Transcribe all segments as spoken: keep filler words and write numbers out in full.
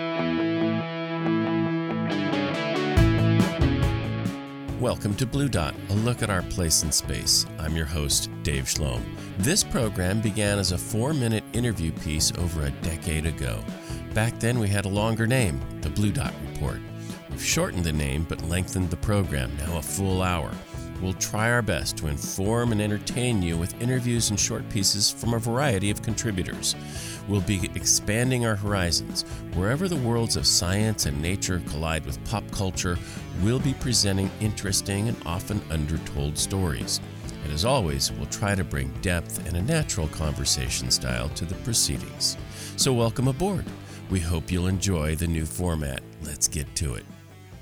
Welcome to Blue Dot, a look at our place in space. I'm your host, Dave Schlom. This program began as a four-minute interview piece over a decade ago. Back then, we had a longer name, the Blue Dot Report. We've shortened the name, but lengthened the program, now a full hour. We'll try our best to inform and entertain you with interviews and short pieces from a variety of contributors. We'll be expanding our horizons. Wherever the worlds of science and nature collide with pop culture, we'll be presenting interesting and often undertold stories. And as always, we'll try to bring depth and a natural conversation style to the proceedings. So welcome aboard. We hope you'll enjoy the new format. Let's get to it.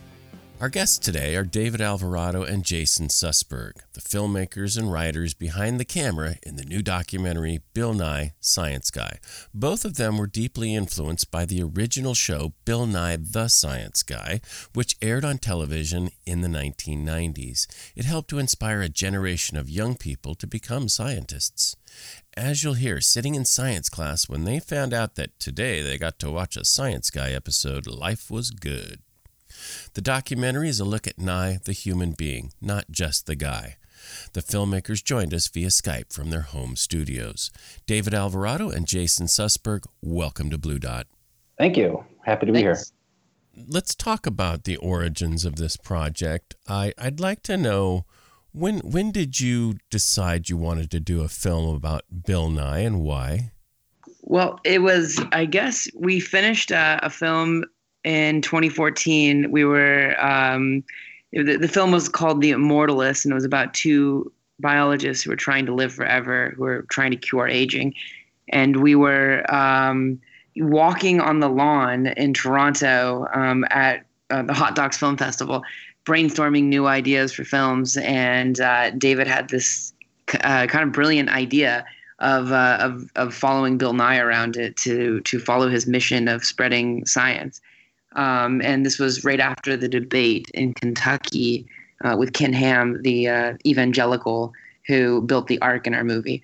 Our guests today are David Alvarado and Jason Sussberg, the filmmakers and writers behind the camera in the new documentary Bill Nye, Science Guy. Both of them were deeply influenced by the original show Bill Nye, the Science Guy, which aired on television in the nineteen nineties. It helped to inspire a generation of young people to become scientists. As you'll hear, sitting in science class when they found out that today they got to watch a Science Guy episode, life was good. The documentary is a look at Nye, the human being, not just the guy. The filmmakers joined us via Skype from their home studios. David Alvarado and Jason Sussberg, welcome to Blue Dot. Thank you. Happy to be Thanks. here. Let's talk about the origins of this project. I, I'd like to know, when when did you decide you wanted to do a film about Bill Nye and why? Well, it was, I guess, we finished uh, a film in twenty fourteen. We were, um, the, the film was called The Immortalist, and it was about two biologists who were trying to live forever, who were trying to cure aging. And we were um, walking on the lawn in Toronto um, at uh, the Hot Docs Film Festival, brainstorming new ideas for films. And uh, David had this uh, kind of brilliant idea of, uh, of of following Bill Nye around it to to follow his mission of spreading science. Um, and this was right after the debate in Kentucky uh, with Ken Ham, the uh, evangelical who built the Ark in our movie.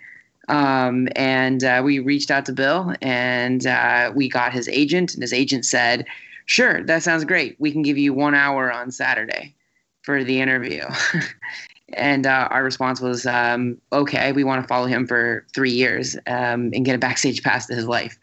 Um, and uh, we reached out to Bill, and uh, we got his agent, and his agent said, "Sure, that sounds great. We can give you one hour on Saturday for the interview." And uh, our response was, um, okay, we want to follow him for three years um, and get a backstage pass to his life.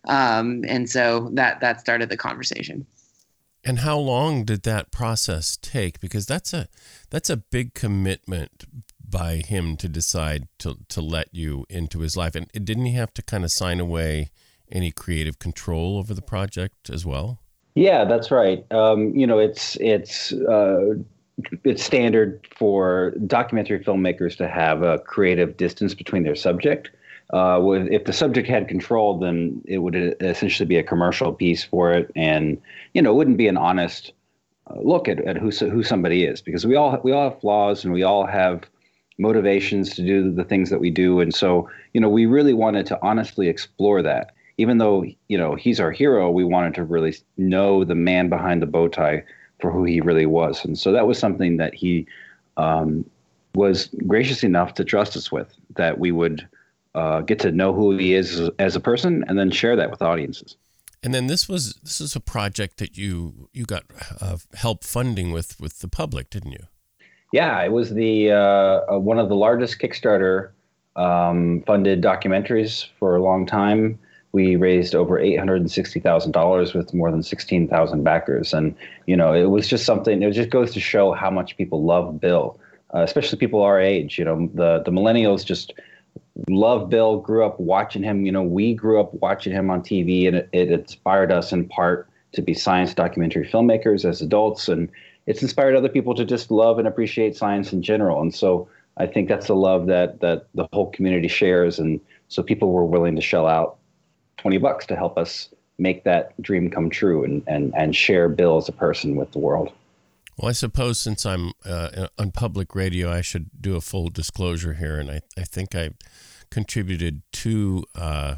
Um, and so that, that started the conversation. And how long did that process take? Because that's a that's a big commitment by him to decide to, to let you into his life. And didn't he have to kind of sign away any creative control over the project as well? Yeah, that's right. Um, you know, it's it's uh, it's standard for documentary filmmakers to have a creative distance between their subject. Uh, if the subject had control, then it would essentially be a commercial piece for it, and you know, it wouldn't be an honest uh, look at, at who who somebody is, because we all we all have flaws and we all have motivations to do the things that we do, and so you know, we really wanted to honestly explore that. Even though you know he's our hero, we wanted to really know the man behind the bow tie for who he really was, and so that was something that he um, was gracious enough to trust us with, that we would Uh, get to know who he is as, as a person, and then share that with audiences. And then this was this is a project that you you got uh, help funding with with the public, didn't you? Yeah, it was the uh, uh, one of the largest Kickstarter um, funded documentaries for a long time. We raised over eight hundred sixty thousand dollars with more than sixteen thousand backers, and you know, it was just something. It just goes to show how much people love Bill, uh, especially people our age. You know, the the millennials just love Bill, grew up watching him. You know, we grew up watching him on T V, and it, it inspired us in part to be science documentary filmmakers as adults. And it's inspired other people to just love and appreciate science in general. And so I think that's the love that that the whole community shares. And so people were willing to shell out twenty bucks to help us make that dream come true and, and, and share Bill as a person with the world. Well, I suppose since I'm uh, on public radio, I should do a full disclosure here. And I, I think I contributed two, uh,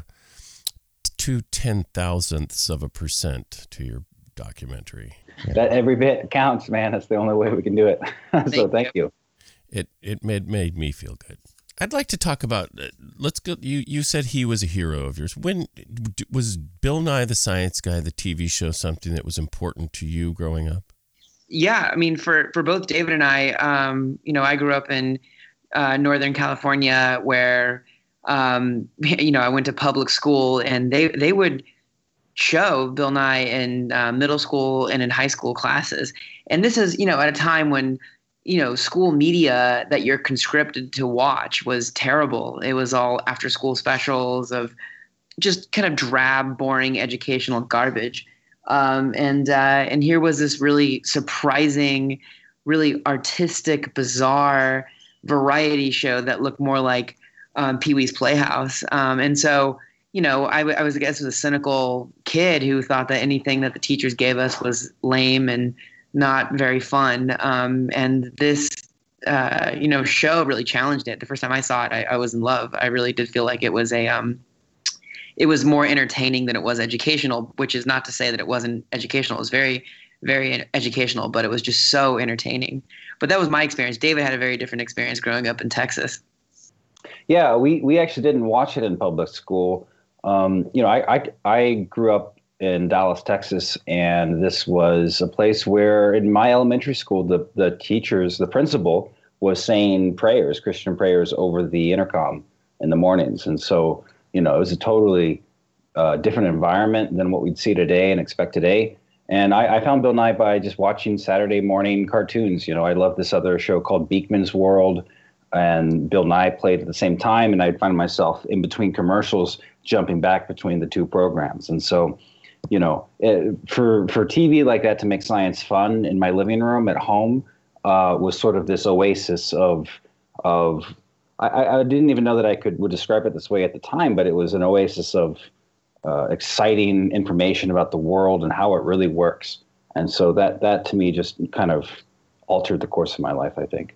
two ten thousandths of a percent to your documentary. That every bit counts, man. That's the only way we can do it. So thank you. It it made made me feel good. I'd like to talk about, uh, let's go, you, you said he was a hero of yours. When, was Bill Nye the Science Guy, the T V show, something that was important to you growing up? Yeah, I mean, for, for both David and I, um, you know, I grew up in uh, Northern California where, um, you know, I went to public school, and they, they would show Bill Nye in uh, middle school and in high school classes. And this is, you know, at a time when, you know, school media that you're conscripted to watch was terrible. It was all after school specials of just kind of drab, boring educational garbage. Um, and uh, and here was this really surprising, really artistic, bizarre variety show that looked more like um, Pee-wee's Playhouse. Um, and so, you know, I, I was, I guess, was a cynical kid who thought that anything that the teachers gave us was lame and not very fun. Um, and this, uh, you know, show really challenged it. The first time I saw it, I, I was in love. I really did feel like it was a, um, it was more entertaining than it was educational, which is not to say that it wasn't educational. It was very, very educational, but it was just so entertaining. But that was my experience. David had a very different experience growing up in Texas. Yeah, we, we actually didn't watch it in public school. Um, you know, I, I, I grew up in Dallas, Texas, and this was a place where in my elementary school, the, the teachers, the principal was saying prayers, Christian prayers over the intercom in the mornings. And so, you know, it was a totally uh, different environment than what we'd see today and expect today. And I, I found Bill Nye by just watching Saturday morning cartoons. You know, I loved this other show called Beakman's World, and Bill Nye played at the same time, and I'd find myself in between commercials jumping back between the two programs. And so, you know, it, for for T V like that to make science fun in my living room at home uh, was sort of this oasis of of I, I didn't even know that I could would describe it this way at the time, but it was an oasis of uh, exciting information about the world and how it really works. And so that that to me just kind of altered the course of my life, I think.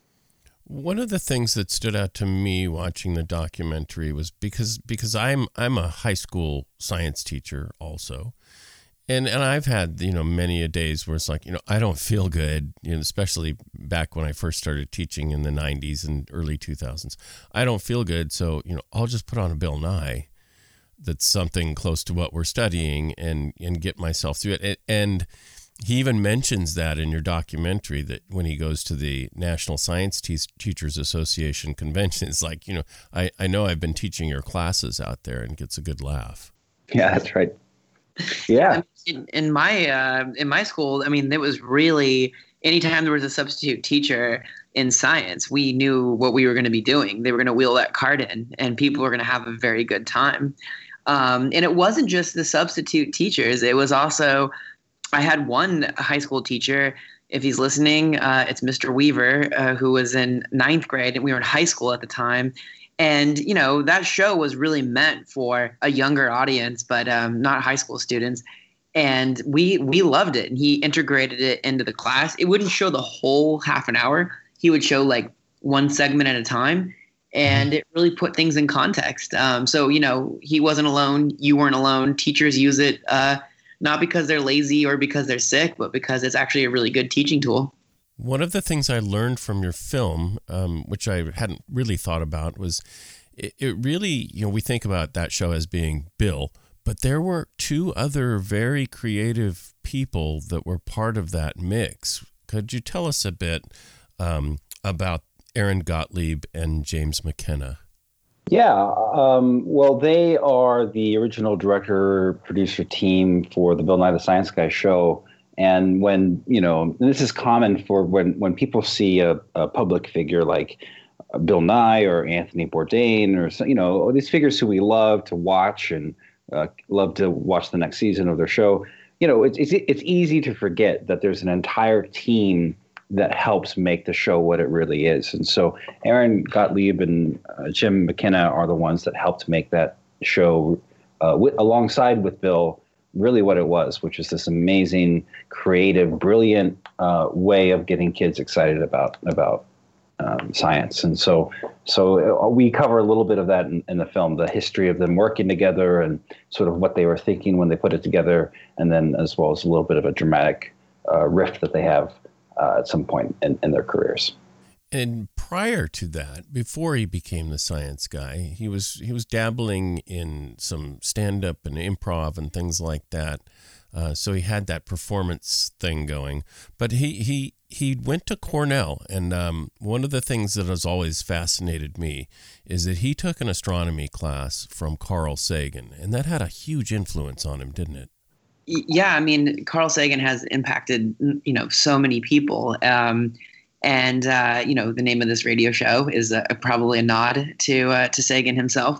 One of the things that stood out to me watching the documentary was because because I'm I'm a high school science teacher also. And and I've had, you know, many a days where it's like, you know, I don't feel good, you know, especially back when I first started teaching in the nineties and early two thousands. I don't feel good, so, you know, I'll just put on a Bill Nye that's something close to what we're studying and and get myself through it. And he even mentions that in your documentary, that when he goes to the National Science Te- Teachers Association convention, it's like, you know, I, I know I've been teaching your classes out there, and gets a good laugh. Yeah, that's right. Yeah. In, in my uh, in my school, I mean, it was really, anytime there was a substitute teacher in science, we knew what we were going to be doing. They were going to wheel that cart in, and people were going to have a very good time. Um, and it wasn't just the substitute teachers. It was also, I had one high school teacher, if he's listening, uh, it's Mister Weaver, uh, who was in ninth grade, and we were in high school at the time. And, you know, that show was really meant for a younger audience, but um, not high school students. And we we loved it. And he integrated it into the class. It wouldn't show the whole half an hour. He would show like one segment at a time. And it really put things in context. Um, so, you know, he wasn't alone. You weren't alone. Teachers use it uh, not because they're lazy or because they're sick, but because it's actually a really good teaching tool. One of the things I learned from your film, um, which I hadn't really thought about, was it, it really, you know, we think about that show as being Bill, but there were two other very creative people that were part of that mix. Could you tell us a bit um, about Aaron Gottlieb and James McKenna? Yeah, um, well, they are the original director, producer team for the Bill Nye the Science Guy show. And when, you know, this is common for when, when people see a, a public figure like Bill Nye or Anthony Bourdain or, you know, these figures who we love to watch and uh, love to watch the next season of their show, you know, it's, it's, it's easy to forget that there's an entire team that helps make the show what it really is. And so Aaron Gottlieb and uh, Jim McKenna are the ones that helped make that show uh, with, alongside with Bill really what it was, which is this amazing, creative, brilliant uh, way of getting kids excited about about um, science. And so so we cover a little bit of that in, in the film, the history of them working together and sort of what they were thinking when they put it together, and then as well as a little bit of a dramatic uh, rift that they have Uh, at some point in, in their careers. And prior to that, before he became the science guy, he was he was dabbling in some stand-up and improv and things like that. Uh, so he had that performance thing going. But he he he went to Cornell, and um, one of the things that has always fascinated me is that he took an astronomy class from Carl Sagan, and that had a huge influence on him, didn't it? Yeah, I mean, Carl Sagan has impacted, you know, so many people. Um, and, uh, you know, the name of this radio show is a, probably a nod to uh, to Sagan himself.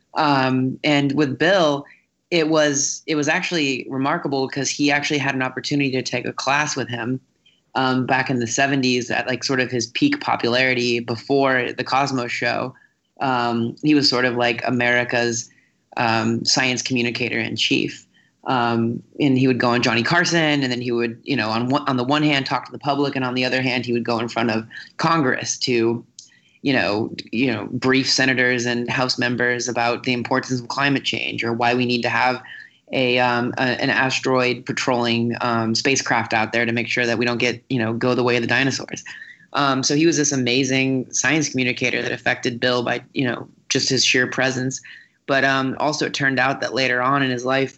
Um, and with Bill, it was it was actually remarkable because he actually had an opportunity to take a class with him um, back in the seventies at like sort of his peak popularity before the Cosmos show. Um, he was sort of like America's um, science communicator in chief. Um, and he would go on Johnny Carson, and then he would, you know, on one, on the one hand talk to the public, and on the other hand, he would go in front of Congress to, you know, you know, brief senators and House members about the importance of climate change or why we need to have a, um, a an asteroid patrolling um, spacecraft out there to make sure that we don't get, you know, go the way of the dinosaurs. Um, so he was this amazing science communicator that affected Bill by, you know, just his sheer presence. But um, also, it turned out that later on in his life,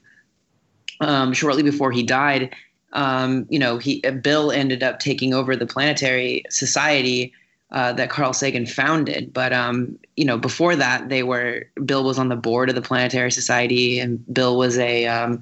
Um, shortly before he died, um, you know, he Bill ended up taking over the Planetary Society uh, that Carl Sagan founded. But um, you know, before that, they were Bill was on the board of the Planetary Society, and Bill was a um,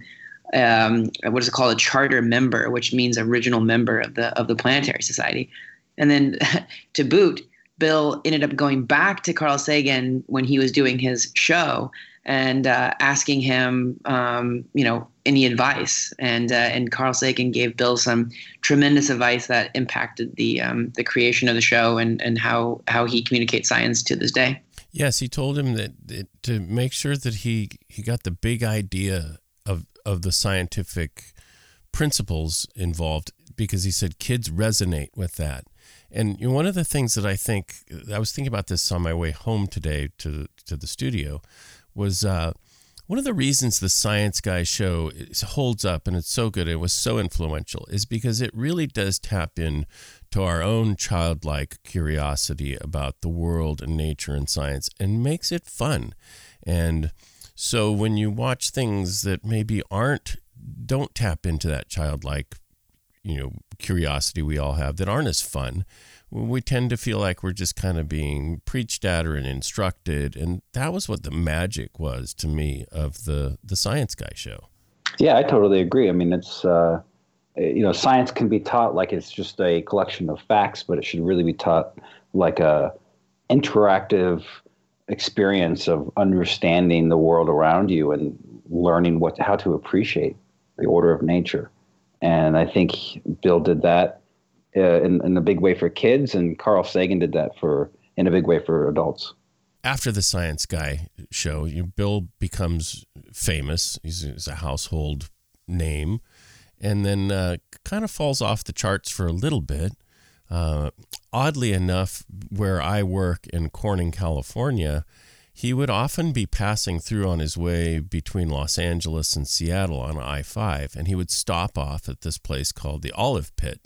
um, what is it called, a charter member, which means original member of the of the Planetary Society. And then to boot, Bill ended up going back to Carl Sagan when he was doing his show and uh, asking him, um, you know, any advice. And uh, and Carl Sagan gave Bill some tremendous advice that impacted the um, the creation of the show and, and how, how he communicates science to this day. Yes, he told him that, that to make sure that he, he got the big idea of, of the scientific principles involved, because he said kids resonate with that. And you know, one of the things that I think, I was thinking about this on my way home today to to the studio, was uh, one of the reasons the Science Guy show is, holds up and it's so good, it was so influential, is because it really does tap in to our own childlike curiosity about the world and nature and science, and makes it fun. And so when you watch things that maybe aren't, don't tap into that childlike, you know, curiosity we all have, that aren't as fun, we tend to feel like we're just kind of being preached at or instructed. And that was what the magic was to me of the, the Science Guy show. Yeah, I totally agree. I mean, it's, uh, you know, science can be taught like it's just a collection of facts, but it should really be taught like a interactive experience of understanding the world around you and learning what, how to appreciate the order of nature. And I think Bill did that uh, in, in a big way for kids, and Carl Sagan did that for in a big way for adults. After the Science Guy show, you know, Bill becomes famous. He's, he's a household name, and then uh, kind of falls off the charts for a little bit. Uh, oddly enough, where I work in Corning, California, he would often be passing through on his way between Los Angeles and Seattle on I five, and he would stop off at this place called the Olive Pit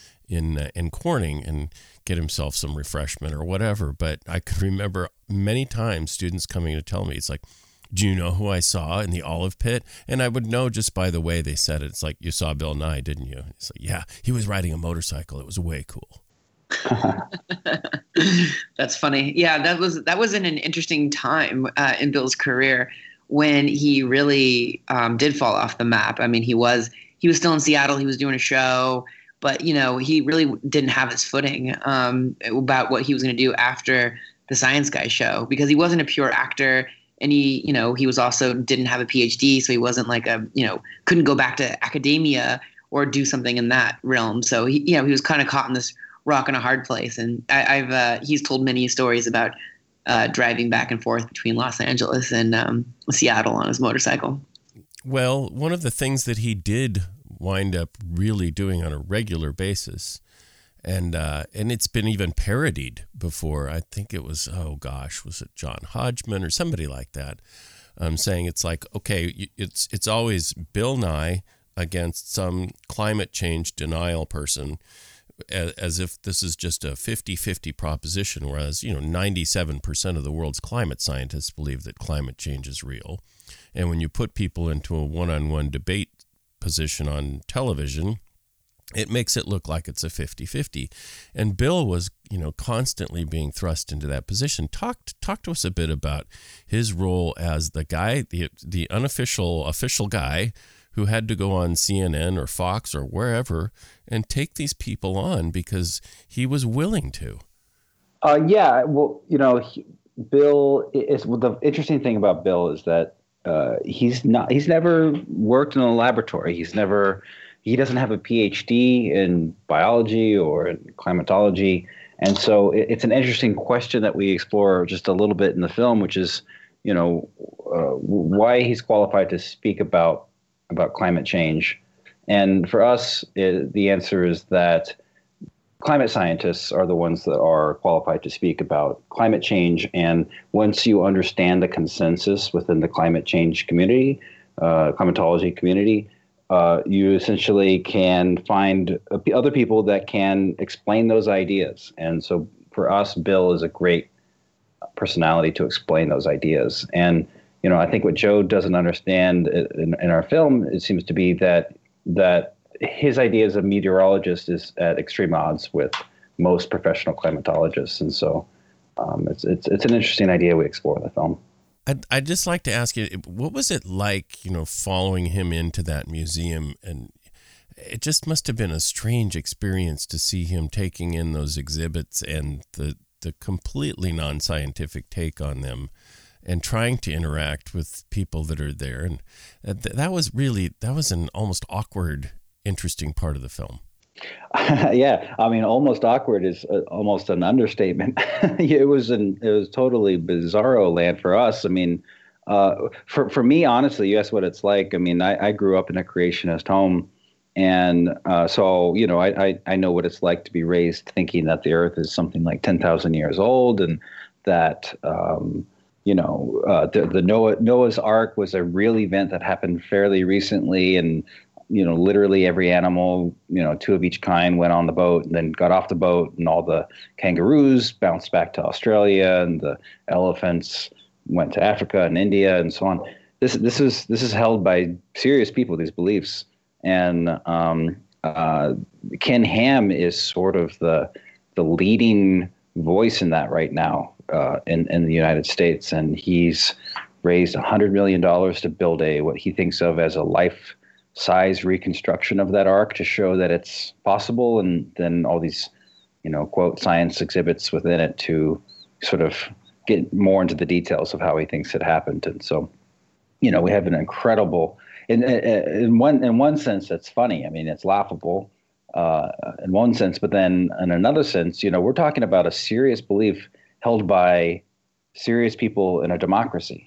in uh, in Corning and get himself some refreshment or whatever. But I could remember many times students coming to tell me, it's like, do you know who I saw in the Olive Pit? And I would know just by the way they said it. It's like, you saw Bill Nye, didn't you? It's like, yeah, he was riding a motorcycle. It was way cool. That's funny. Yeah, that was that was in an interesting time uh, in Bill's career when he really um, did fall off the map. I mean, he was he was still in Seattle. He was doing a show, but you know, he really didn't have his footing um, about what he was going to do after the Science Guy show, because he wasn't a pure actor, and he, you know, he was also didn't have a P H D, so he wasn't like a, you know, couldn't go back to academia or do something in that realm. So he, you know, he was kind of caught in this rock in a hard place. And I, I've uh, he's told many stories about uh, driving back and forth between Los Angeles and um, Seattle on his motorcycle. Well, one of the things that he did wind up really doing on a regular basis, and uh, and it's been even parodied before. I think it was, oh gosh, was it John Hodgman or somebody like that, um, saying it's like, okay, it's it's always Bill Nye against some climate change denial person as, as if this is just a fifty-fifty proposition, whereas, you know, ninety-seven percent of the world's climate scientists believe that climate change is real. And when you put people into a one-on-one debate position on television, it makes it look like it's a fifty-fifty. And Bill was, you know, constantly being thrust into that position. Talk, talk to us a bit about his role as the guy, the the unofficial, official guy who had to go on C N N or Fox or wherever and take these people on because he was willing to. Uh, yeah, well, you know, he, Bill is well, the interesting thing about Bill is that uh, he's not he's never worked in a laboratory. He's never he doesn't have a P H D in biology or in climatology, and so it, it's an interesting question that we explore just a little bit in the film, which is, you know, uh, why he's qualified to speak about about climate change. And for us, it, the answer is that climate scientists are the ones that are qualified to speak about climate change. And once you understand the consensus within the climate change community, uh, climatology community, uh, you essentially can find other people that can explain those ideas. And so for us, Bill is a great personality to explain those ideas. And you know, I think what Joe doesn't understand in, in our film, it seems to be that that his idea as a meteorologist is at extreme odds with most professional climatologists, and so um, it's it's it's an interesting idea we explore in the film. I'd, I'd just like to ask you, what was it like, you know, following him into that museum? And it just must have been a strange experience to see him taking in those exhibits and the the completely non-scientific take on them, and trying to interact with people that are there. And th- that was really, that was an almost awkward, interesting part of the film. Yeah. I mean, almost awkward is uh, almost an understatement. It was an, it was totally bizarro land for us. I mean, uh, for, for me, honestly, you asked what it's like. I mean, I, I grew up in a creationist home. And uh, so, you know, I, I, I know what it's like to be raised thinking that the earth is something like ten thousand years old, and that, um, you know, uh, the, the Noah, Noah's Ark was a real event that happened fairly recently. And, you know, literally every animal, you know, two of each kind went on the boat and then got off the boat, and all the kangaroos bounced back to Australia, and the elephants went to Africa and India and so on. This, this is, this is held by serious people, these beliefs. And um, uh, Ken Ham is sort of the, the leading voice in that right now. Uh, in, in the United States, and he's raised one hundred million dollars to build a what he thinks of as a life-size reconstruction of that ark to show that it's possible, and then all these, you know, quote, science exhibits within it to sort of get more into the details of how he thinks it happened. And so, you know, we have an incredible, in, in one in one sense, it's funny. I mean, it's laughable uh, in one sense, but then in another sense, you know, we're talking about a serious belief held by serious people in a democracy.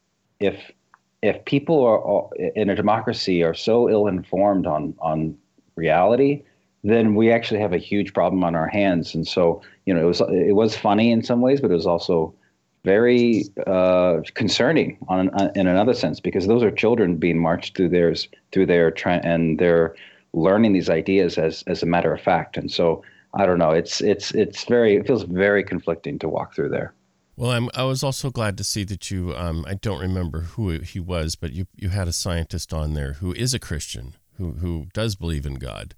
If if people are in a democracy are so ill-informed on on reality, then we actually have a huge problem on our hands. And so, you know, it was it was funny in some ways, but it was also very uh, concerning on, on in another sense, because those are children being marched through theirs through their tra- and they're learning these ideas as as a matter of fact. And so, I don't know. It's it's it's very it feels very conflicting to walk through there. Well, I'm I was also glad to see that you um I don't remember who he was, but you you had a scientist on there who is a Christian, who who does believe in God,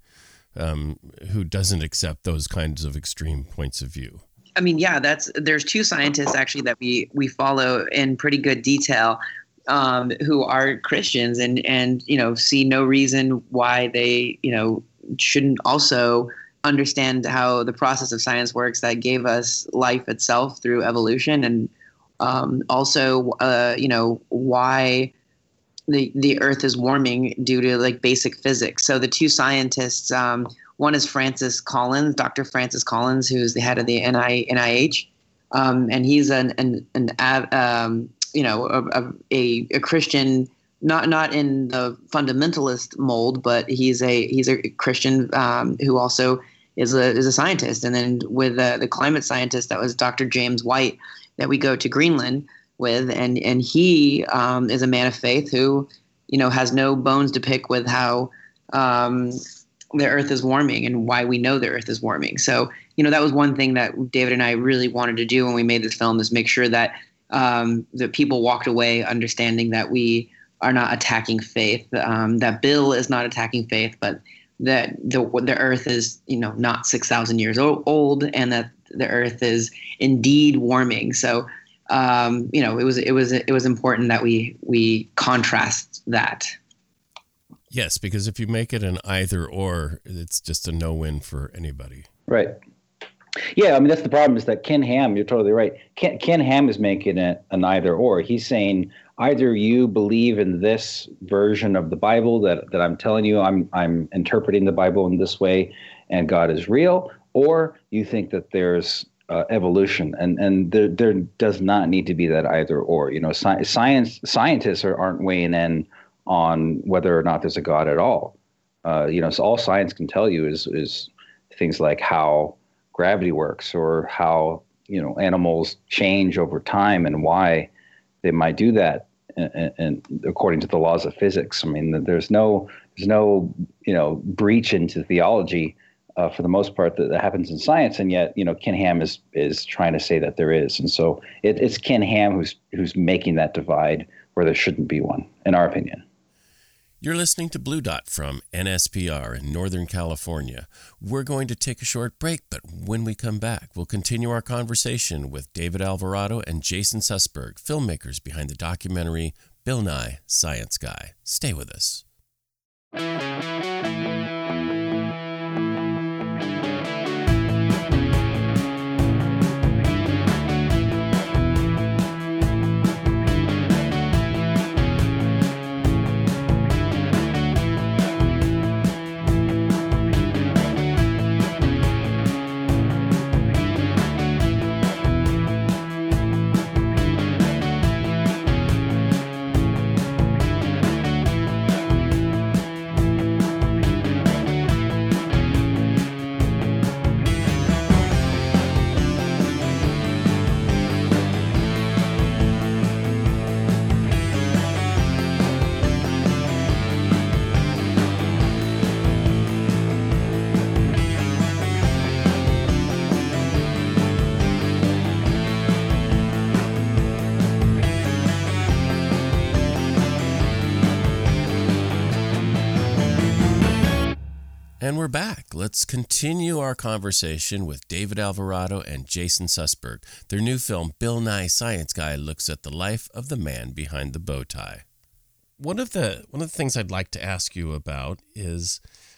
um who doesn't accept those kinds of extreme points of view. I mean, yeah, that's there's two scientists actually that we we follow in pretty good detail, um, who are Christians and and you know see no reason why they you know shouldn't also understand how the process of science works that gave us life itself through evolution, and um, also, uh, you know, why the the Earth is warming due to like basic physics. So the two scientists, um, one is Francis Collins, Doctor Francis Collins, who's the head of the N I H, um, and he's an an, an um, you know a, a a Christian. Not not in the fundamentalist mold, but he's a he's a Christian um, who also is a is a scientist. And then with uh, the climate scientist, that was Doctor James White, that we go to Greenland with, and and he um, is a man of faith who, you know, has no bones to pick with how um, the Earth is warming and why we know the Earth is warming. So, you know, that was one thing that David and I really wanted to do when we made this film, is make sure that um, that people walked away understanding that we are not attacking faith, um, that Bill is not attacking faith, but that the the Earth is, you know, not six thousand years old, and that the Earth is indeed warming. So, um, you know, it was it was it was important that we we contrast that. Yes, because if you make it an either or, it's just a no-win for anybody. Right. Yeah, I mean, that's the problem, is that Ken Ham, you're totally right. Ken, Ken Ham is making it an either or. He's saying either you believe in this version of the Bible that, that I'm telling you, I'm I'm interpreting the Bible in this way and God is real, or you think that there's uh, evolution. And and there, there does not need to be that either or. You know, sci- science scientists are, aren't weighing in on whether or not there's a God at all. Uh, you know, so all science can tell you is is things like how gravity works, or how, you know, animals change over time and why they might do that, and, and according to the laws of physics. I mean, there's no there's no you know breach into theology uh, for the most part that, that happens in science, and yet, you know, Ken Ham is is trying to say that there is, and so it, it's Ken Ham who's who's making that divide where there shouldn't be one, in our opinion. You're listening to Blue Dot from N S P R in Northern California. We're going to take a short break, but when we come back, we'll continue our conversation with David Alvarado and Jason Sussberg, filmmakers behind the documentary Bill Nye, Science Guy. Stay with us. And we're back. Let's continue our conversation with David Alvarado and Jason Sussberg. Their new film, Bill Nye, Science Guy, looks at the life of the man behind the bow tie. One of the one of the things I'd like to ask you about is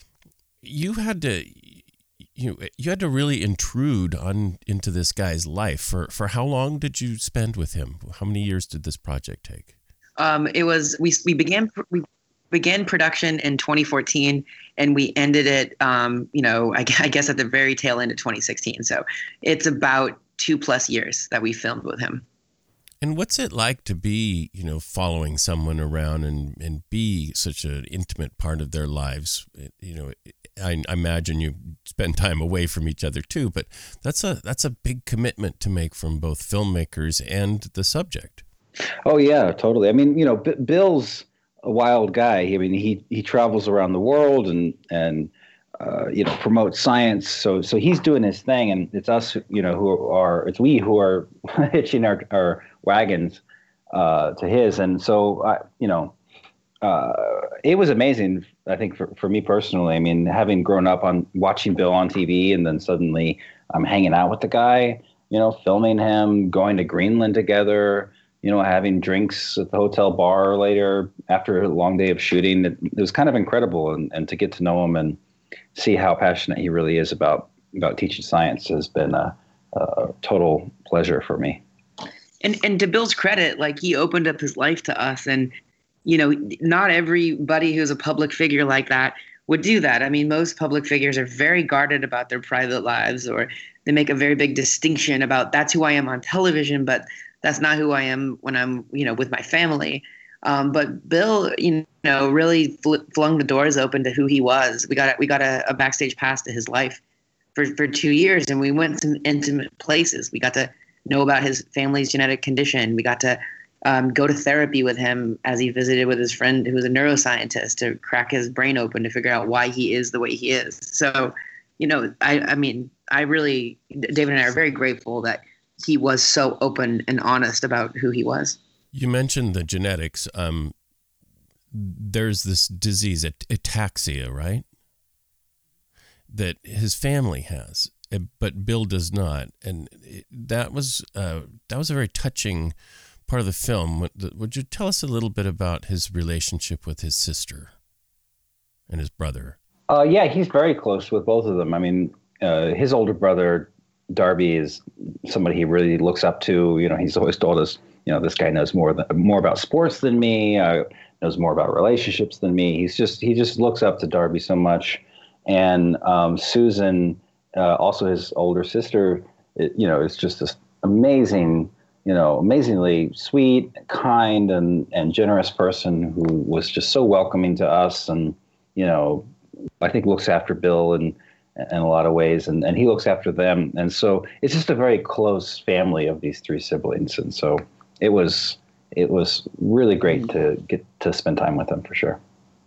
you had to you you had to really intrude on into this guy's life. For for how long did you spend with him? How many years did this project take? Um, it was we we began we began production in twenty fourteen, and we ended it, um, you know, I, I guess at the very tail end of twenty sixteen. So it's about two plus years that we filmed with him. And what's it like to be, you know, following someone around and, and be such an intimate part of their lives? You know, I, I imagine you spend time away from each other too, but that's a that's a big commitment to make from both filmmakers and the subject. Oh yeah, totally. I mean, you know, B- Bill's a wild guy. I mean, he he travels around the world and and uh, you know promotes science. So so he's doing his thing, and it's us, you know, who are it's we who are hitching our our wagons uh, to his. And so I, you know, uh, it was amazing. I think for for me personally. I mean, having grown up on watching Bill on T V, and then suddenly I'm hanging out with the guy, you know, filming him, going to Greenland together, you know, having drinks at the hotel bar later after a long day of shooting. It, it was kind of incredible. And, and to get to know him and see how passionate he really is about, about teaching science has been a, a total pleasure for me. And and to Bill's credit, like, he opened up his life to us. And, you know, not everybody who's a public figure like that would do that. I mean, most public figures are very guarded about their private lives, or they make a very big distinction about that's who I am on television, but that's not who I am when I'm, you know, with my family. Um, but Bill, you know, really fl- flung the doors open to who he was. We got we got a, a backstage pass to his life for, for two years, and we went to intimate places. We got to know about his family's genetic condition. We got to um, go to therapy with him as he visited with his friend who was a neuroscientist to crack his brain open to figure out why he is the way he is. So, you know, I, I mean, I really, David and I are very grateful that he was so open and honest about who he was. You mentioned the genetics. Um, there's this disease, ataxia, right? That his family has, but Bill does not. And that was uh, that was a very touching part of the film. Would you tell us a little bit about his relationship with his sister and his brother? Uh, yeah, he's very close with both of them. I mean, uh, his older brother, Darby, is somebody he really looks up to. You know, he's always told us, you know, this guy knows more than, more about sports than me, uh, knows more about relationships than me. He's just he just looks up to Darby so much. And um, Susan, uh, also his older sister, it, you know, is just this amazing, you know, amazingly sweet, kind, and and generous person who was just so welcoming to us, and you know, I think looks after Bill and. in a lot of ways, and, and he looks after them. And so it's just a very close family of these three siblings. And so it was it was really great to get to spend time with him, for sure.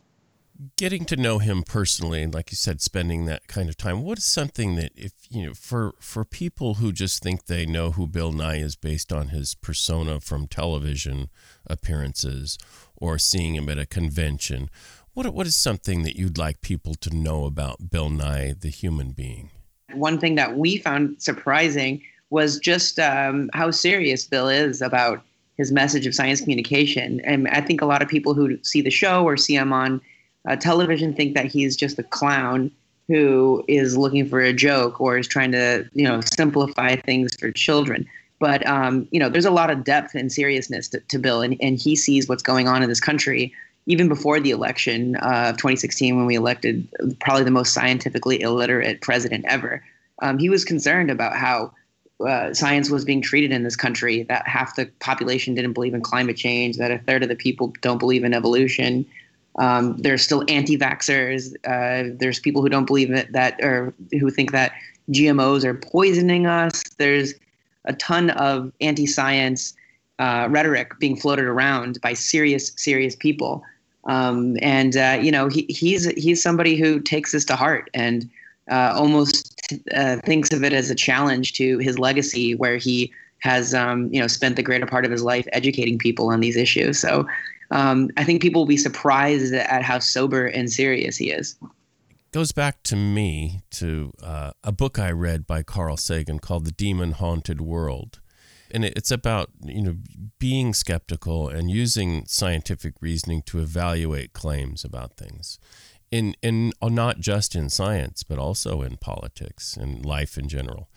Getting to know him personally, and like you said, spending that kind of time, what is something that, if you know, for for people who just think they know who Bill Nye is based on his persona from television appearances or seeing him at a convention, What what is something that you'd like people to know about Bill Nye, the human being? One thing that we found surprising was just um, how serious Bill is about his message of science communication. And I think a lot of people who see the show or see him on uh, television think that he's just a clown who is looking for a joke or is trying to, you know, simplify things for children. But, um, you know, there's a lot of depth and seriousness to, to Bill, and, and he sees what's going on in this country. Even before the election uh, of twenty sixteen, when we elected probably the most scientifically illiterate president ever, um, he was concerned about how uh, science was being treated in this country, that half the population didn't believe in climate change, that a third of the people don't believe in evolution. Um, there's still anti-vaxxers. Uh, there's people who don't believe it, that, or who think that G M Os are poisoning us. There's a ton of anti-science uh, rhetoric being floated around by serious, serious people. Um, and, uh, you know, he, he's he's somebody who takes this to heart and uh, almost uh, thinks of it as a challenge to his legacy, where he has, um, you know, spent the greater part of his life educating people on these issues. So um, I think people will be surprised at how sober and serious he is. Goes back to me to uh, a book I read by Carl Sagan called The Demon Haunted World. And it's about, you know, being skeptical and using scientific reasoning to evaluate claims about things, in in not just in science, but also in politics and life in general.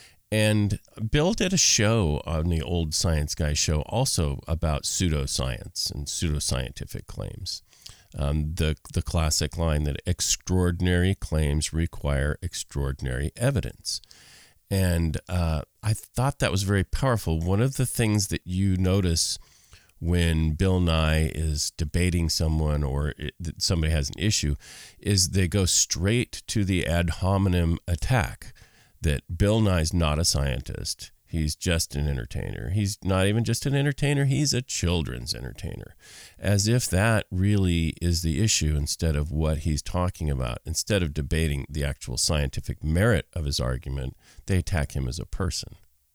And Bill did a show on the Old Science Guy show also about pseudoscience and pseudoscientific claims. Um, the the classic line that extraordinary claims require extraordinary evidence. And uh, I thought that was very powerful. One of the things that you notice when Bill Nye is debating someone or it, that somebody has an issue is they go straight to the ad hominem attack that Bill Nye's not a scientist. He's just an entertainer. He's not even just an entertainer. He's a children's entertainer, as if that really is the issue instead of what he's talking about. Instead of debating the actual scientific merit of his argument, they attack him as a person.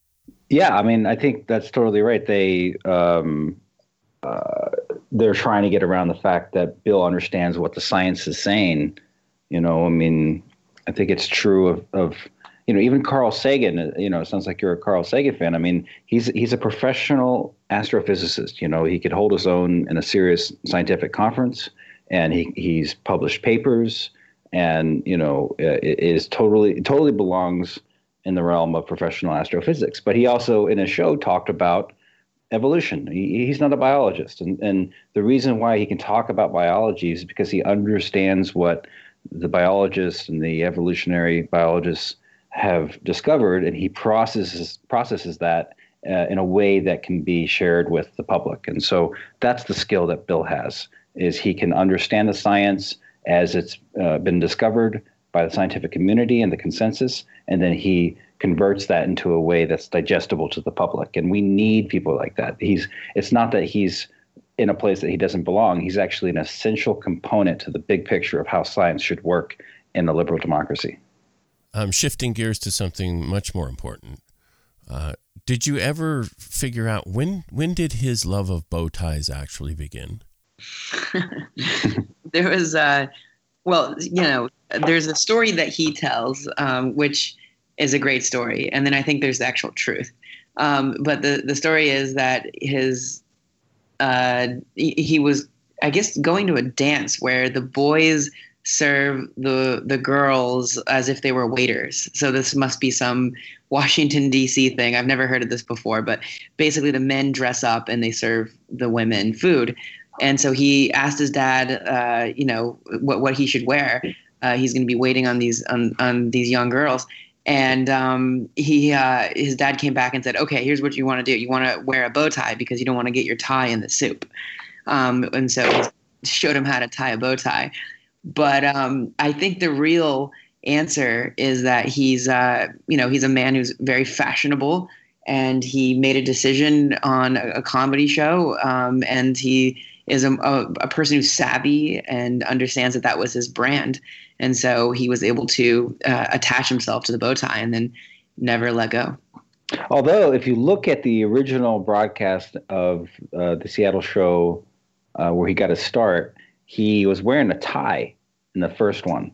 Yeah, I mean, I think that's totally right. They, um, uh, they're trying to get around the fact that Bill understands what the science is saying. You know, I mean, I think it's true of, of you know, even Carl Sagan, you know, it sounds like you're a Carl Sagan fan. I mean, he's he's a professional astrophysicist. You know, he could hold his own in a serious scientific conference, and he he's published papers, and, you know, it is totally totally belongs in the realm of professional astrophysics. But he also, in a show, talked about evolution. He, he's not a biologist. And, and the reason why he can talk about biology is because he understands what the biologists and the evolutionary biologists have discovered, and he processes processes that uh, in a way that can be shared with the public. And so that's the skill that Bill has, is he can understand the science as it's uh, been discovered, by the scientific community and the consensus, and then he converts that into a way that's digestible to the public. And we need people like that. He's it's not that he's in a place that he doesn't belong. He's actually an essential component to the big picture of how science should work in a liberal democracy. Um, shifting gears to something much more important. Uh, did you ever figure out when when did his love of bow ties actually begin? There was, uh, well, you know, there's a story that he tells, um, which is a great story. And then I think there's the actual truth. Um, but the, the story is that his, uh, he, he was, I guess, going to a dance where the boys serve the the girls as if they were waiters. So this must be some Washington, D C thing. I've never heard of this before, but basically the men dress up and they serve the women food. And so he asked his dad, uh, you know, what what he should wear. Uh, he's going to be waiting on these on, on these young girls. And um, he uh, his dad came back and said, okay, here's what you want to do. You want to wear a bow tie because you don't want to get your tie in the soup. Um, and so he showed him how to tie a bow tie. But um, I think the real answer is that he's, uh, you know, he's a man who's very fashionable, and he made a decision on a, a comedy show, um, and he is a, a, a person who's savvy and understands that that was his brand, and so he was able to uh, attach himself to the bow tie and then never let go. Although, if you look at the original broadcast of uh, the Seattle show uh, where he got his start, he was wearing a tie in the first one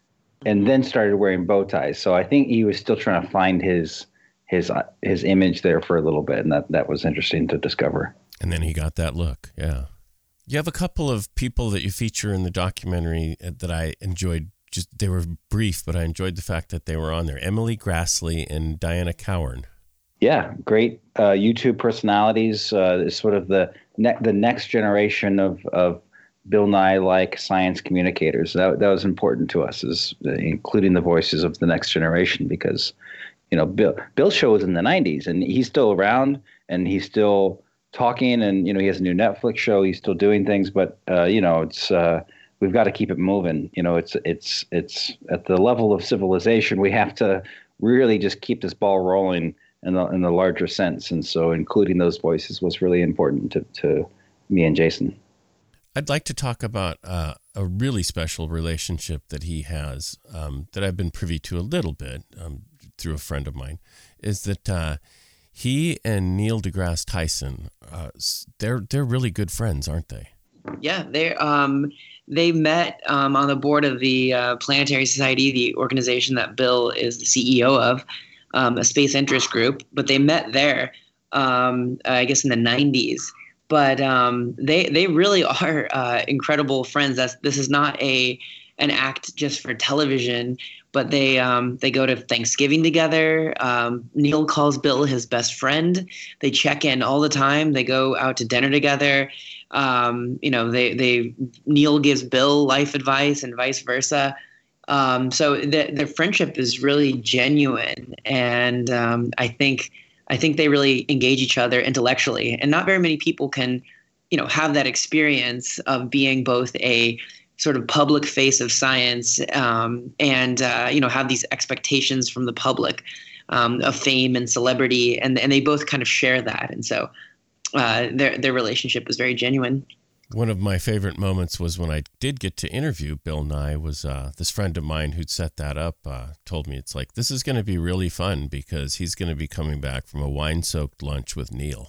and then started wearing bow ties. So I think he was still trying to find his his uh, his image there for a little bit, and that, that was interesting to discover. And then he got that look, yeah. You have a couple of people that you feature in the documentary that I enjoyed. Just they were brief, but I enjoyed the fact that they were on there. Emily Grassley and Diana Cowan. Yeah, great uh, YouTube personalities. Uh, it's sort of the ne- the next generation of of Bill Nye-like science communicators. That that was important to us, is including the voices of the next generation, because, you know, Bill Bill's show was in the nineties, and he's still around, and he's still talking, and, you know, he has a new Netflix show. He's still doing things, but uh, you know, it's uh, we've got to keep it moving. You know, it's it's it's at the level of civilization. We have to really just keep this ball rolling in the in the larger sense, and so including those voices was really important to to me and Jason. I'd like to talk about uh, a really special relationship that he has um, that I've been privy to a little bit um, through a friend of mine, is that uh, he and Neil deGrasse Tyson, uh, they're they're really good friends, aren't they? Yeah, they um they met um, on the board of the uh, Planetary Society, the organization that Bill is the C E O of, um, a space interest group. But they met there, um, I guess, in the nineties. But um, they they really are uh, incredible friends. That's, this is not a an act just for television, but they um, they go to Thanksgiving together. Um, Neil calls Bill his best friend. They check in all the time. They go out to dinner together. Um, you know, they they Neil gives Bill life advice and vice versa. Um, so the, their friendship is really genuine, and um, I think. I think they really engage each other intellectually, and not very many people can, you know, have that experience of being both a sort of public face of science um, and, uh, you know, have these expectations from the public um, of fame and celebrity. And, and they both kind of share that. And so uh, their, their relationship was very genuine. One of my favorite moments was when I did get to interview Bill Nye. Was uh, this friend of mine who'd set that up uh, told me, it's like, this is going to be really fun because he's going to be coming back from a wine-soaked lunch with Neil.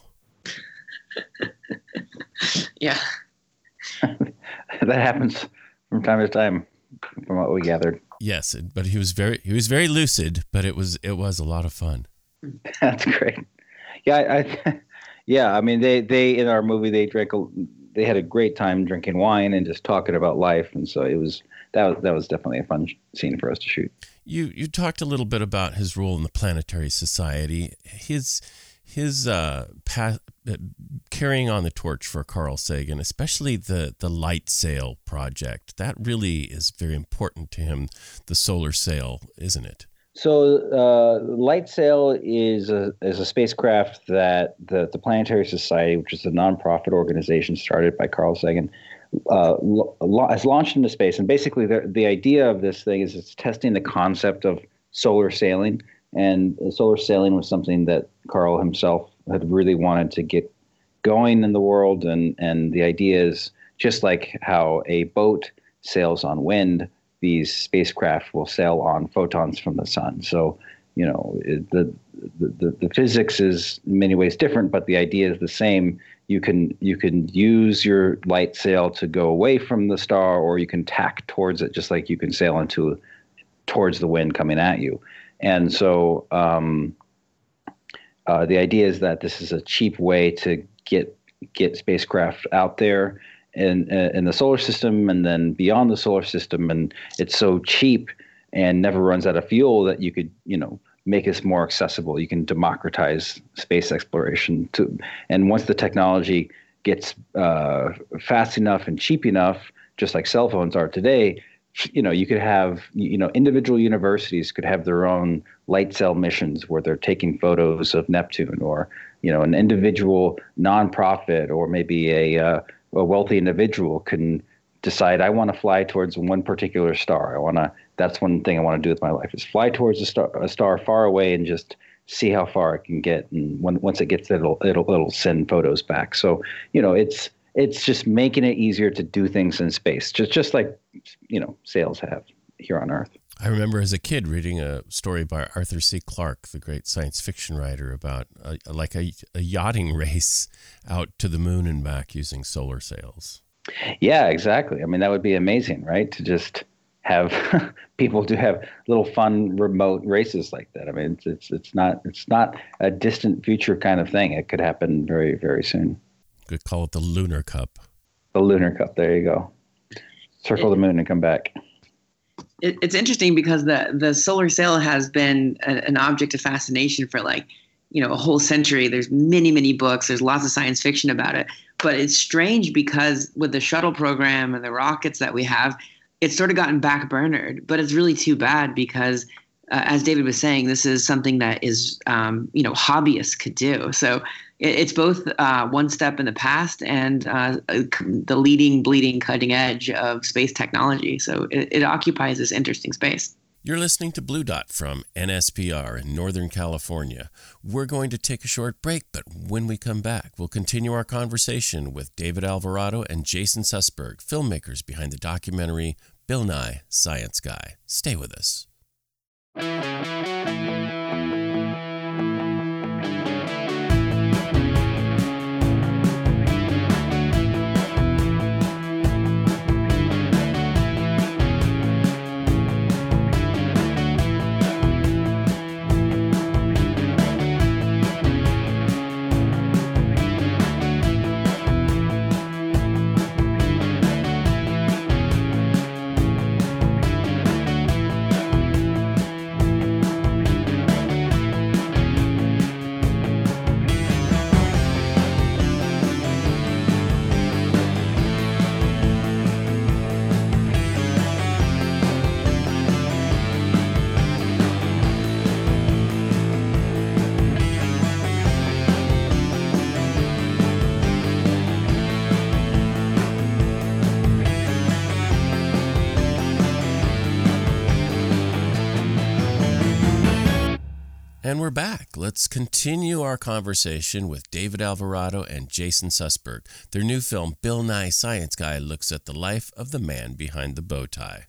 Yeah. That happens from time to time, from what we gathered. Yes, but he was very he was very lucid, but it was it was a lot of fun. That's great. Yeah, I, I yeah, I mean, they, they in our movie, they drank a they had a great time drinking wine and just talking about life, and so it was that was that was definitely a fun scene for us to shoot. You you talked a little bit about his role in the Planetary Society, his his uh, path, uh, carrying on the torch for Carl Sagan, especially the the light sail project. That really is very important to him. The solar sail, isn't it? So, uh, LightSail is a is a spacecraft that the the Planetary Society, which is a nonprofit organization started by Carl Sagan, uh, lo- has launched into space. And basically, the the idea of this thing is it's testing the concept of solar sailing. And solar sailing was something that Carl himself had really wanted to get going in the world. And and the idea is just like how a boat sails on wind, these spacecraft will sail on photons from the sun. So, you know, it, the, the the physics is in many ways different, but the idea is the same. You can you can use your light sail to go away from the star, or you can tack towards it, just like you can sail into towards the wind coming at you. And so um, uh, the idea is that this is a cheap way to get get spacecraft out there in in the solar system and then beyond the solar system, and it's so cheap and never runs out of fuel that you could, you know, make this more accessible. You can democratize space exploration to, and once the technology gets uh, fast enough and cheap enough, just like cell phones are today, you know, you could have, you know, individual universities could have their own light sail missions where they're taking photos of Neptune, or, you know, an individual nonprofit or maybe a, uh, a wealthy individual can decide, I want to fly towards one particular star. I want to, that's one thing I want to do with my life, is fly towards a star, a star far away and just see how far it can get. And when, once it gets there, it'll, it'll, it'll send photos back. So, you know, it's, it's just making it easier to do things in space, just, just like, you know, sails have here on Earth. I remember as a kid reading a story by Arthur C. Clarke, the great science fiction writer, about a, like a, a yachting race out to the moon and back using solar sails. Yeah, exactly. I mean, that would be amazing, right? To just have people to have little fun remote races like that. I mean, it's, it's it's not it's not a distant future kind of thing. It could happen very, very soon. Could call it the Lunar Cup. The Lunar Cup. There you go. Circle the moon and come back. It, it's interesting because the the solar sail has been a, an object of fascination for like, you know, a whole century. There's many, many books. There's lots of science fiction about it. But it's strange because with the shuttle program and the rockets that we have, it's sort of gotten backburnered. But it's really too bad because, uh, as David was saying, this is something that is, um, you know, hobbyists could do. So it, it's both uh, one step in the past and uh, the leading, bleeding, cutting edge of space technology. So it, it occupies this interesting space. You're listening to Blue Dot from N S P R in Northern California. We're going to take a short break, but when we come back, we'll continue our conversation with David Alvarado and Jason Sussberg, filmmakers behind the documentary Bill Nye, Science Guy. Stay with us. And we're back. Let's continue our conversation with David Alvarado and Jason Sussberg. Their new film, Bill Nye, Science Guy, looks at the life of the man behind the bow tie.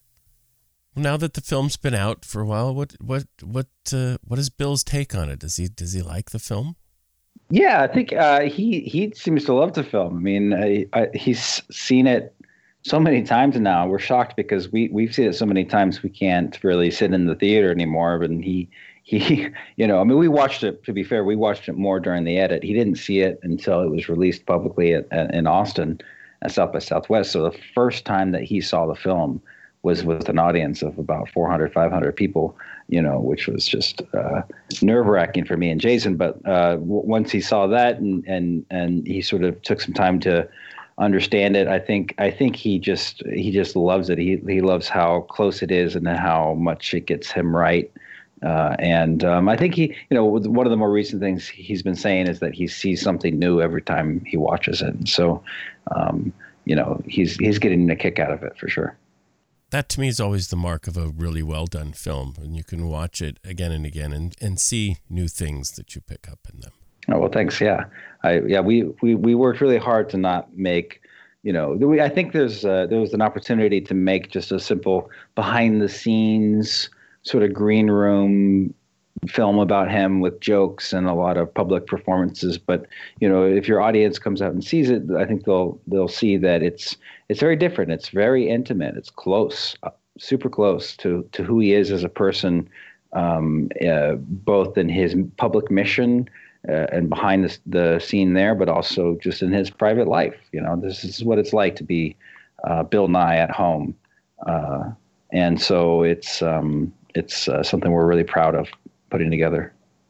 Now that the film's been out for a while, what what what uh, what is Bill's take on it? Does he does he like the film? Yeah, I think uh, he he seems to love the film. I mean, I, I, he's seen it so many times now. We're shocked because we we've seen it so many times we can't really sit in the theater anymore. But he. He, you know, I mean, we watched it, to be fair, we watched it more during the edit. He didn't see it until it was released publicly at, at, in Austin at South by Southwest. So the first time that he saw the film was with an audience of about four hundred, five hundred people, you know, which was just uh, nerve wracking for me and Jason. But uh, w- once he saw that and, and, and he sort of took some time to understand it, I think, I think he just, he just loves it. He, he loves how close it is and how much it gets him right. Uh, and um, I think he, you know, one of the more recent things he's been saying is that he sees something new every time he watches it. And so, um, you know, he's he's getting a kick out of it for sure. That to me is always the mark of a really well done film, and you can watch it again and again and, and see new things that you pick up in them. Oh, well, thanks. Yeah. I, yeah, we, we, we worked really hard to not make, you know, we, I think there's uh, there was an opportunity to make just a simple behind the scenes sort of green room film about him with jokes and a lot of public performances. But, you know, if your audience comes out and sees it, I think they'll they'll see that it's it's very different. It's very intimate. It's close, uh, super close to, to who he is as a person, um, uh, both in his public mission uh, and behind the, the scene there, but also just in his private life. You know, this is what it's like to be uh, Bill Nye at home. Uh, and so it's um, it's uh, something we're really proud of putting together.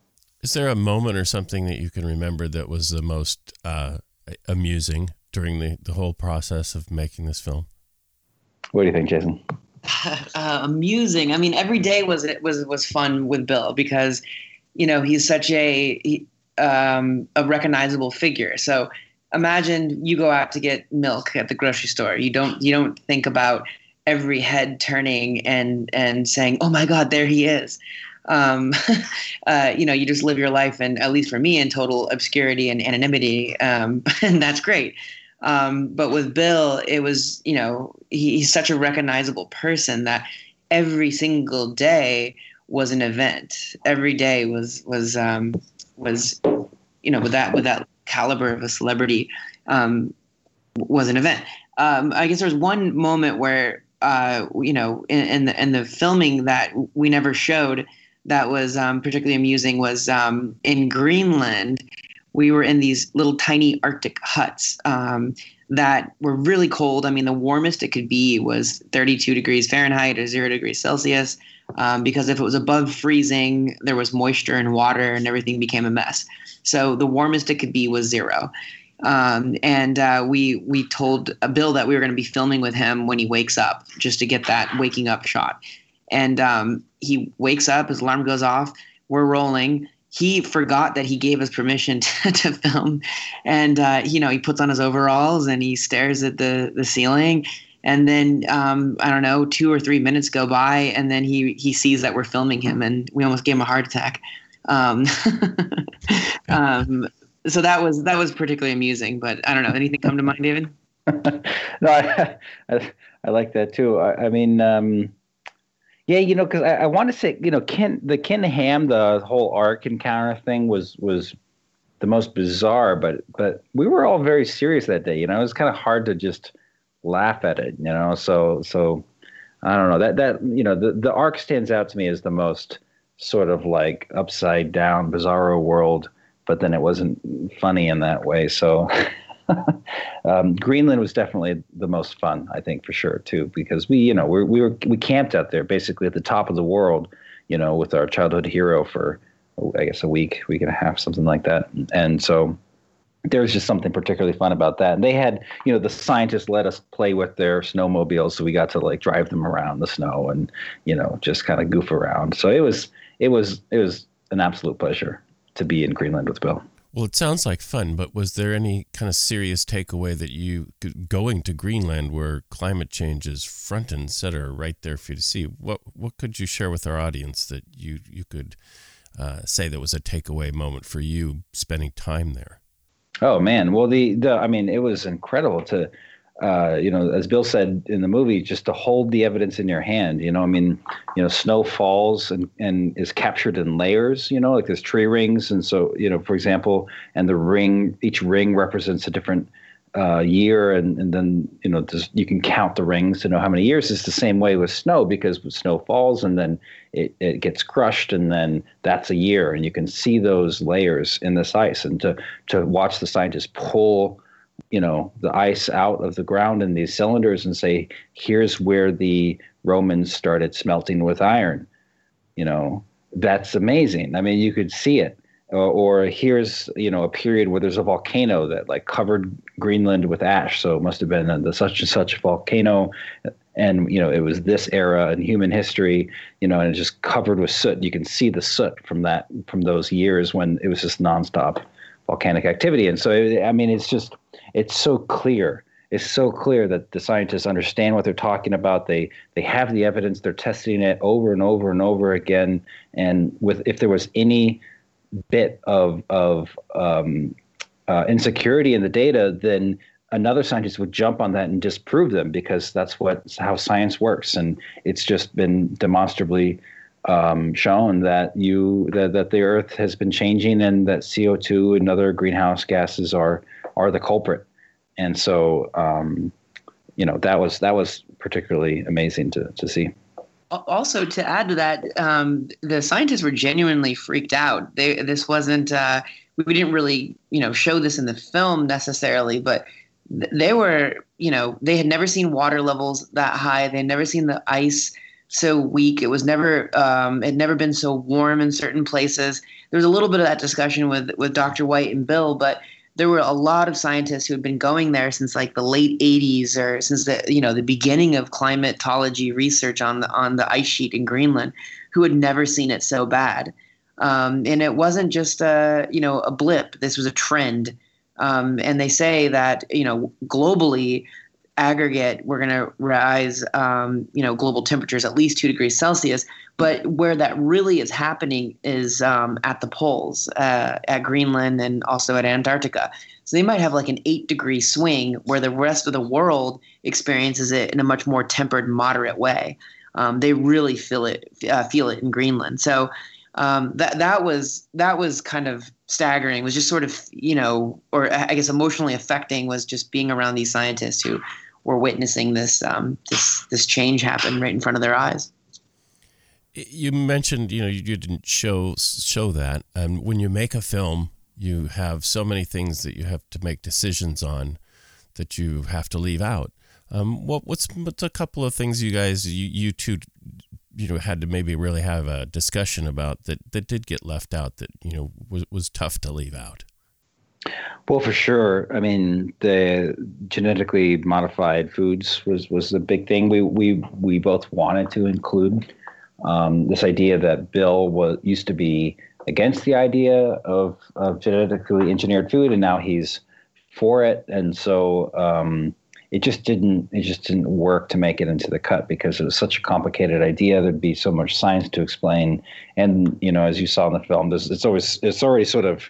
Is there a moment or something that you can remember that was the most uh, amusing during the, the whole process of making this film? What do you think, Jason? Uh, amusing. I mean, every day was was was fun with Bill because, you know, he's such a he, um, a recognizable figure. So imagine you go out to get milk at the grocery store. You don't you don't think about every head turning and and saying, "Oh my God, there he is." Um, uh, you know, you just live your life, and at least for me, in total obscurity and anonymity, um, and that's great. Um, but with Bill, it was, you know, he, he's such a recognizable person that every single day was an event. Every day was was um, was, you know, with that with that caliber of a celebrity, um, was an event. Um, I guess there was one moment where, uh, you know, in, in the in the filming that we never showed, that was um, particularly amusing was um, in Greenland. We were in these little tiny Arctic huts um, that were really cold. I mean, the warmest it could be was thirty-two degrees Fahrenheit or zero degrees Celsius, um, because if it was above freezing, there was moisture and water and everything became a mess. So the warmest it could be was zero. Um, and uh, we we told Bill that we were going to be filming with him when he wakes up, just to get that waking up shot. And um, he wakes up, his alarm goes off, we're rolling. He forgot that he gave us permission to, to film. And, uh, you know, he puts on his overalls and he stares at the, the ceiling. And then, um, I don't know, two or three minutes go by and then he, he sees that we're filming him and we almost gave him a heart attack. Um, um, so that was, that was particularly amusing, but I don't know. Anything come to mind, David? No, I, I, I like that too. I, I mean, um, yeah, you know, because I, I want to say, you know, Ken, the Ken Ham, the whole Ark encounter thing was was the most bizarre, but but we were all very serious that day. You know, it was kind of hard to just laugh at it. You know, so so I don't know that that you know the the Ark stands out to me as the most sort of like upside down, bizarro world, but then it wasn't funny in that way. So. um, Greenland was definitely the most fun, I think, for sure, too, because we, you know, we we were we camped out there basically at the top of the world, you know, with our childhood hero for, I guess, a week, week and a half, something like that. And so there was just something particularly fun about that. And they had, you know, the scientists let us play with their snowmobiles, so we got to like drive them around the snow and, you know, just kind of goof around. So it was it was it was an absolute pleasure to be in Greenland with Bill. Well, it sounds like fun, but was there any kind of serious takeaway that you going to Greenland where climate change is front and center right there for you to see? What what could you share with our audience that you, you could uh, say that was a takeaway moment for you spending time there? Oh, man. Well, the, the I mean, it was incredible to, uh, you know, as Bill said in the movie, just to hold the evidence in your hand. You know, I mean, you know, snow falls and, and is captured in layers, you know, like there's tree rings. And so, you know, for example, and the ring, each ring represents a different uh, year. And, and then, you know, this, you can count the rings to know how many years. It's the same way with snow, because snow falls and then it, it gets crushed and then that's a year. And you can see those layers in this ice. And to, to watch the scientists pull, you know, the ice out of the ground in these cylinders and say, here's where the Romans started smelting with iron. You know, that's amazing. I mean, you could see it. Or, or here's, you know, a period where there's a volcano that like covered Greenland with ash. So it must have been the such and such volcano. And, you know, it was this era in human history, you know, and it's just covered with soot. You can see the soot from that, from those years when it was just nonstop volcanic activity. And so, I mean, it's just, it's so clear. is so clear that the scientists understand what they're talking about. They they have the evidence. They're testing it over and over and over again. And with if there was any bit of of um, uh, insecurity in the data, then another scientist would jump on that and disprove them, because that's what how science works. And it's just been demonstrably um, shown that you that, that the Earth has been changing, and that C O two and other greenhouse gases are are the culprit. And so, um, you know, that was that was particularly amazing to to see. Also, to add to that, um, the scientists were genuinely freaked out. They this wasn't uh, we didn't really you know show this in the film necessarily, but they were you know they had never seen water levels that high. They had never seen the ice so weak. It was never um, it had never been so warm in certain places. There was a little bit of that discussion with with Doctor White and Bill, but there were a lot of scientists who had been going there since like the late eighties, or since the you know the beginning of climatology research on the on the ice sheet in Greenland, who had never seen it so bad. Um, and it wasn't just a you know a blip. This was a trend. Um, and they say that you know globally, aggregate, we're going to rise um, you know global temperatures at least two degrees Celsius. But where that really is happening is um, at the poles, uh, at Greenland and also at Antarctica. So they might have like an eight degree swing where the rest of the world experiences it in a much more tempered, moderate way. Um, they really feel it, uh, feel it in Greenland. So um, that that was that was kind of staggering. It was just sort of you know, or I guess emotionally affecting, was just being around these scientists who were witnessing this um, this this change happen right in front of their eyes. You mentioned, you know, you didn't show show that. And when you make a film, you have so many things that you have to make decisions on that you have to leave out. Um, what what's what's a couple of things you guys you you two you know had to maybe really have a discussion about that that did get left out, that you know was was tough to leave out? Well, for sure. I mean, the genetically modified foods was was a big thing. We we we both wanted to include. Um, this idea that Bill was used to be against the idea of, of genetically engineered food, and now he's for it, and so um, it just didn't it just didn't work to make it into the cut, because it was such a complicated idea. There'd be so much science to explain, and you know, as you saw in the film, this it's always it's already sort of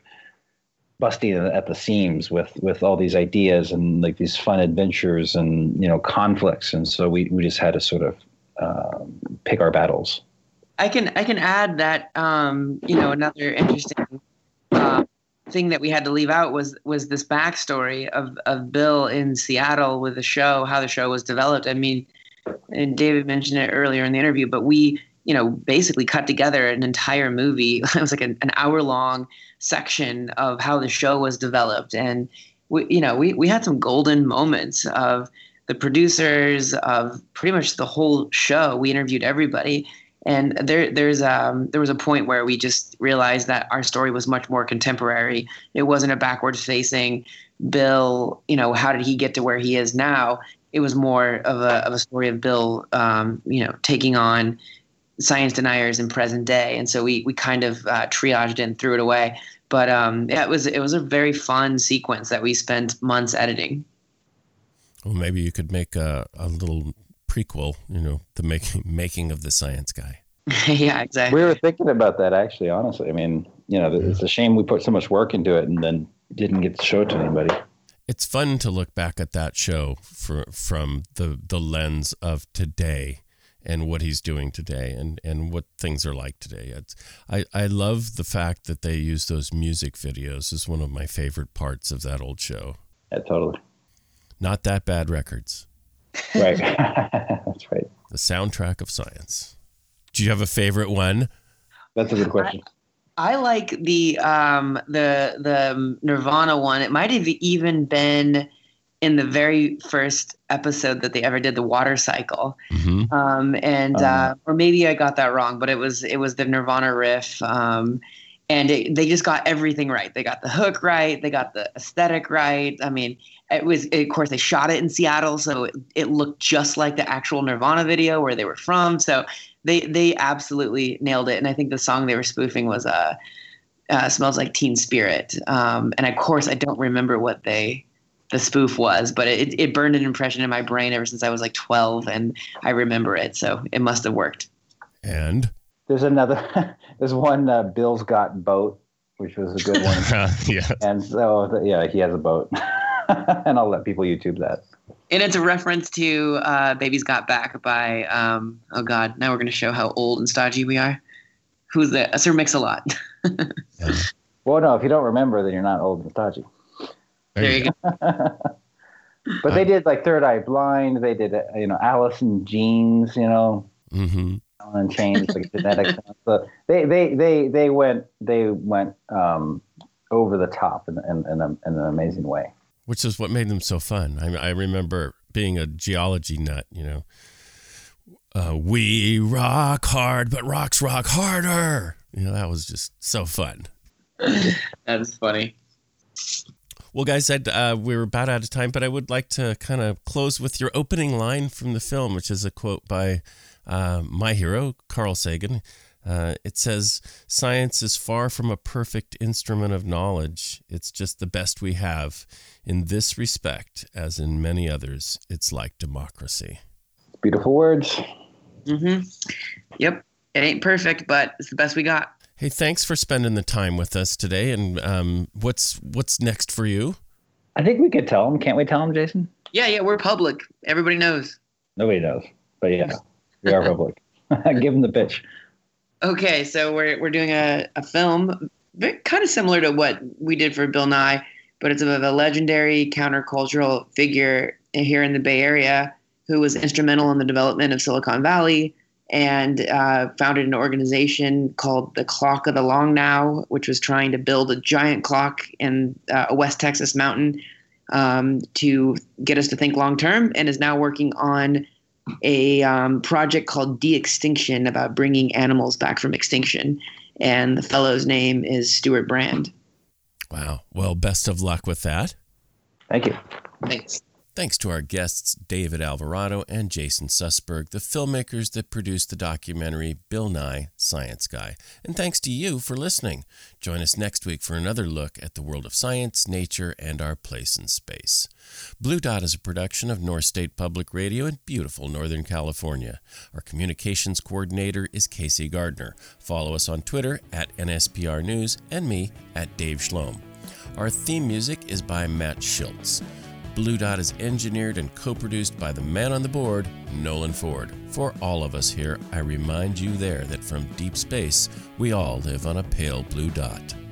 busting at the seams with with all these ideas and like these fun adventures and you know conflicts, and so we we just had to sort of Uh, pick our battles. I can I can add that um, you know another interesting uh, thing that we had to leave out was was this backstory of of Bill in Seattle with the show, how the show was developed. I mean, and David mentioned it earlier in the interview, but we you know basically cut together an entire movie. It was like an, an hour long section of how the show was developed, and we you know we we had some golden moments of the producers, of pretty much the whole show. We interviewed everybody, and there there's um there was a point where we just realized that our story was much more contemporary. It wasn't a backwards facing Bill, you know, how did he get to where he is now? It was more of a of a story of Bill, um, you know, taking on science deniers in present day, and so we we kind of uh, triaged it and threw it away. But um, yeah, it was it was a very fun sequence that we spent months editing. Well, maybe you could make a, a little prequel, you know, the making making of the science guy. Yeah, exactly. We were thinking about that, actually, honestly. I mean, you know, it's a shame we put so much work into it and then didn't get to show it to anybody. It's fun to look back at that show for, from the, the lens of today and what he's doing today and, and what things are like today. It's, I, I love the fact that they use those music videos as one of my favorite parts of that old show. Yeah, totally. Not That Bad Records. Right. That's right. The soundtrack of science. Do you have a favorite one? That's a good question. I, I like the um, the the Nirvana one. It might have even been in the very first episode that they ever did, the water cycle. Mm-hmm. Um, and uh, uh, or maybe I got that wrong, but it was it was the Nirvana riff. Um, and it, they just got everything right. They got the hook right. They got the aesthetic right. I mean, it was, of course, they shot it in Seattle, so it, it looked just like the actual Nirvana video where they were from. So they they absolutely nailed it. And I think the song they were spoofing was uh, uh, "Smells Like Teen Spirit." Um, and of course, I don't remember what they the spoof was, but it, it burned an impression in my brain ever since I was like twelve, and I remember it, so it must have worked. And there's another, there's one, uh, Bill's Got Boat, which was a good one. Yeah. And so, yeah, he has a boat. And I'll let people YouTube that. And it's a reference to uh, Baby's Got Back by, um, oh God, now we're going to show how old and stodgy we are. Who's the, Sir Mix-a-Lot. Yeah. Well, no, if you don't remember, then you're not old and stodgy. There you go. But they did like Third Eye Blind. They did, uh, you know, Alice in Jeans, you know, Mm-hmm. and changed like genetics. So they, they, they, they went, they went um, over the top in, in, in, a, in an amazing way. Which is what made them so fun. I, I remember being a geology nut, you know. Uh, we rock hard, but rocks rock harder. You know, that was just so fun. That's funny. Well, guys, I'd, uh, we're about out of time, but I would like to kind of close with your opening line from the film, which is a quote by uh, my hero, Carl Sagan. Uh, it says, "Science is far from a perfect instrument of knowledge. It's just the best we have. In this respect, as in many others, it's like democracy." Beautiful words. Mm-hmm. Yep. It ain't perfect, but it's the best we got. Hey, thanks for spending the time with us today. And um, what's what's next for you? I think we could tell them. Can't we tell them, Jason? Yeah, yeah, we're public. Everybody knows. Nobody knows. But yeah, we are public. Give them the pitch. Okay, so we're we're doing a, a film very, kind of similar to what we did for Bill Nye, but it's of a legendary countercultural figure here in the Bay Area who was instrumental in the development of Silicon Valley and uh, founded an organization called the Clock of the Long Now, which was trying to build a giant clock in uh, a West Texas mountain um, to get us to think long term, and is now working on a um, project called De-Extinction about bringing animals back from extinction. And the fellow's name is Stuart Brand. Wow. Well, best of luck with that. Thank you. Thanks. Thanks to our guests, David Alvarado and Jason Sussberg, the filmmakers that produced the documentary Bill Nye, Science Guy. And thanks to you for listening. Join us next week for another look at the world of science, nature, and our place in space. Blue Dot is a production of North State Public Radio in beautiful Northern California. Our communications coordinator is Casey Gardner. Follow us on Twitter at N S P R News and me at Dave Schlom. Our theme music is by Matt Schultz. Blue Dot is engineered and co-produced by the man on the board, Nolan Ford. For all of us here, I remind you there that from deep space, we all live on a pale blue dot.